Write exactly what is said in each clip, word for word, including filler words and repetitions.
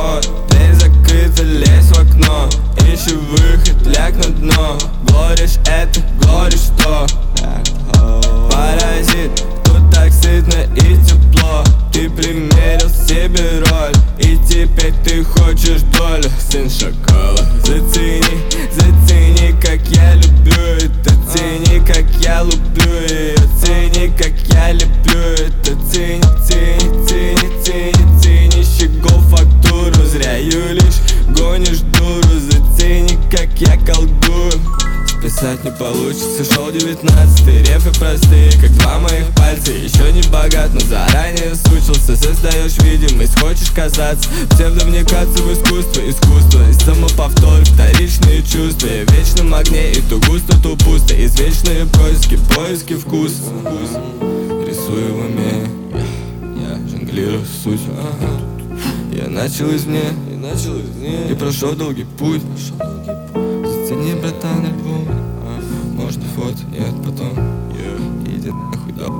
вход. Дверь закрыта, лезь в окно. Ищу выход, ляг на дно. Говоришь это, говоришь что? Паразит, тут так сытно и тепло. Ты примерил себе роль, и теперь ты хочешь долю. Сын шакала, зацени, зацени, как я люблю это. Цени, как я люблю ее. Цени, как я люблю это. Цени, цени, цени, цени, цени щегол фактуру. Зря юлишь, гонишь дуру. Зацени, как я колдую. Списать не получится, шел девятнадцатый. Рефы простые, как два моих пальца. Еще не богат, но заранее сучился. Создаешь видимость, хочешь казаться. Псевдо вникаться в искусство, искусство и самоповтор, вторичные чувства. Я в вечном огне, и то густо, то пусто. Извечные поиски, поиски вкуса. Рисую в уме, я жонглирую сутью. Я начал извне, и прошел долгий путь. Зацени, братан, альбом. Можно фото, нет, потом иди нахуй, да.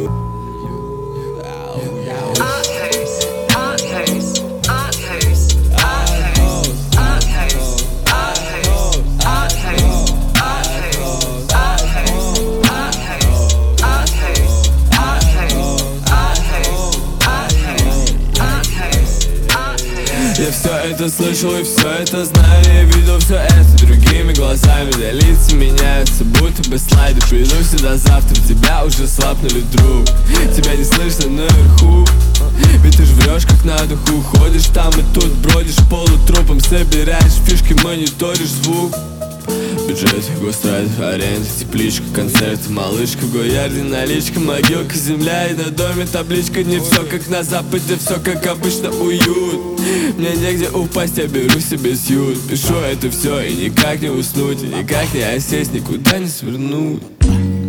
Я все это слышал и все это знаю. Я видел все это другими глазами. Да лица меняются, будто бы слайды. Приду сюда завтра, тебя уже слапнули, друг. Тебя не слышно наверху, ведь ты ж врешь как на духу. Ходишь там и тут, бродишь полутрупом. Собираешь фишки, мониторишь звук. Бюджет, гострад, аренда, тепличка, концерт, малышка в Гоярде, наличка, могилка, земля и на доме табличка. Не все как на западе, все как обычно, уют. Мне негде упасть, я беру себе сьют. Пишу это все и никак не уснуть, и никак не осесть, никуда не свернуть.